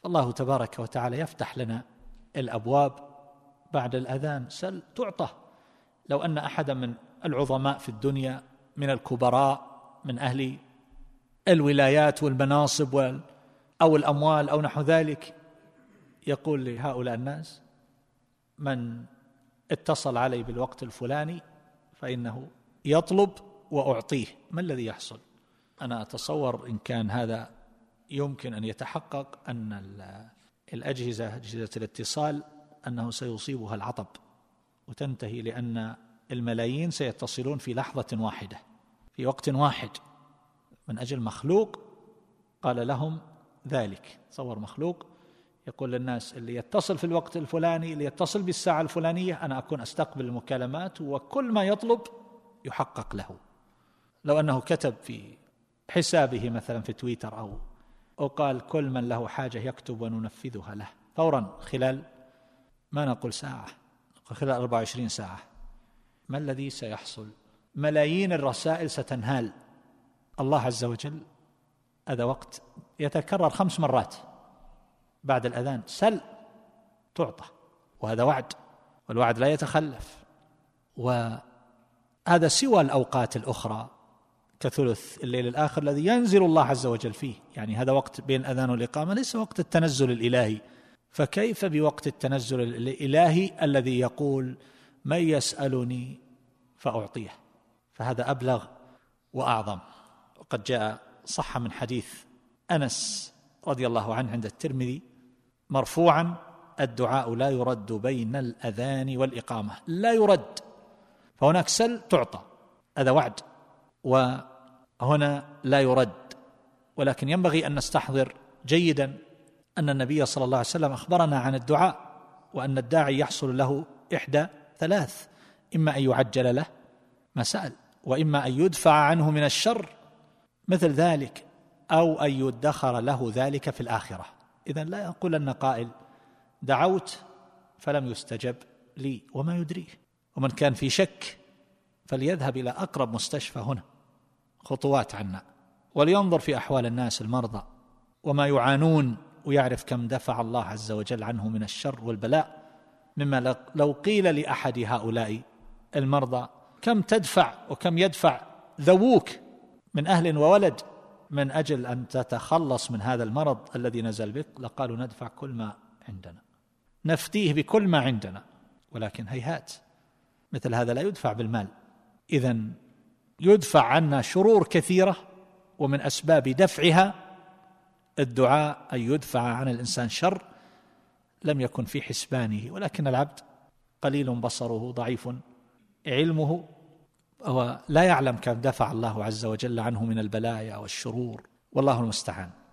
الله تبارك وتعالى يفتح لنا الأبواب بعد الأذان، سل تعطى. لو أن أحدا من العظماء في الدنيا من الكبراء من أهل الولايات والمناصب أو الأموال أو نحو ذلك يقول لهؤلاء الناس: من اتصل علي بالوقت الفلاني فإنه يطلب وأعطيه، ما الذي يحصل؟ أنا أتصور إن كان هذا يمكن أن يتحقق أن أجهزة الاتصال أنه سيصيبها العطب وتنتهي، لأن الملايين سيتصلون في لحظة واحدة في وقت واحد من أجل مخلوق قال لهم ذلك. تصور مخلوق يقول للناس: اللي يتصل في الوقت الفلاني، اللي يتصل بالساعة الفلانية، أنا أكون أستقبل المكالمات وكل ما يطلب يحقق له. لو أنه كتب في حسابه مثلا في تويتر أو قال: كل من له حاجة يكتب وننفذها له فورا، خلال ما نقول ساعة، خلال 24 ساعة، ما الذي سيحصل؟ ملايين الرسائل ستنهال. الله عز وجل هذا وقت يتكرر 5 مرات بعد الأذان: سل تعطى، وهذا وعد، والوعد لا يتخلف. وهذا سوى الأوقات الأخرى كثلث الليل الآخر الذي ينزل الله عز وجل فيه، يعني هذا وقت بين الأذان والإقامة، ليس وقت التنزل الإلهي. فكيف بوقت التنزل الإلهي الذي يقول: من يسألني فأعطيه؟ فهذا أبلغ وأعظم. وقد جاء صح من حديث أنس رضي الله عنه عند الترمذي مرفوعا: الدعاء لا يرد بين الأذان والإقامة، لا يرد. فهناك سل تعطى، هذا وعد، وهنا لا يرد. ولكن ينبغي أن نستحضر جيدا أن النبي صلى الله عليه وسلم أخبرنا عن الدعاء، وأن الداعي يحصل له إحدى 3: إما أن يعجل له ما سأل، وإما أن يدفع عنه من الشر مثل ذلك، أو أن يدخر له ذلك في الآخرة. إذن لا يقولن قائل: دعوت فلم يستجب لي، وما يدريه. ومن كان في شك فليذهب إلى أقرب مستشفى هنا خطوات عنا، ولينظر في أحوال الناس المرضى وما يعانون، ويعرف كم دفع الله عز وجل عنه من الشر والبلاء، مما لو قيل لأحد هؤلاء المرضى: كم تدفع وكم يدفع ذووك من أهل وولد من أجل أن تتخلص من هذا المرض الذي نزل بك، لقالوا: ندفع كل ما عندنا، نفتيه بكل ما عندنا. ولكن هيهات، مثل هذا لا يدفع بالمال. إذن يدفع عنا شرور كثيرة، ومن أسباب دفعها الدعاء أن يدفع عن الإنسان شر لم يكن في حسبانه. ولكن العبد قليل بصره ضعيف علمه، ولا يعلم كم دفع الله عز وجل عنه من البلايا والشرور، والله المستعان.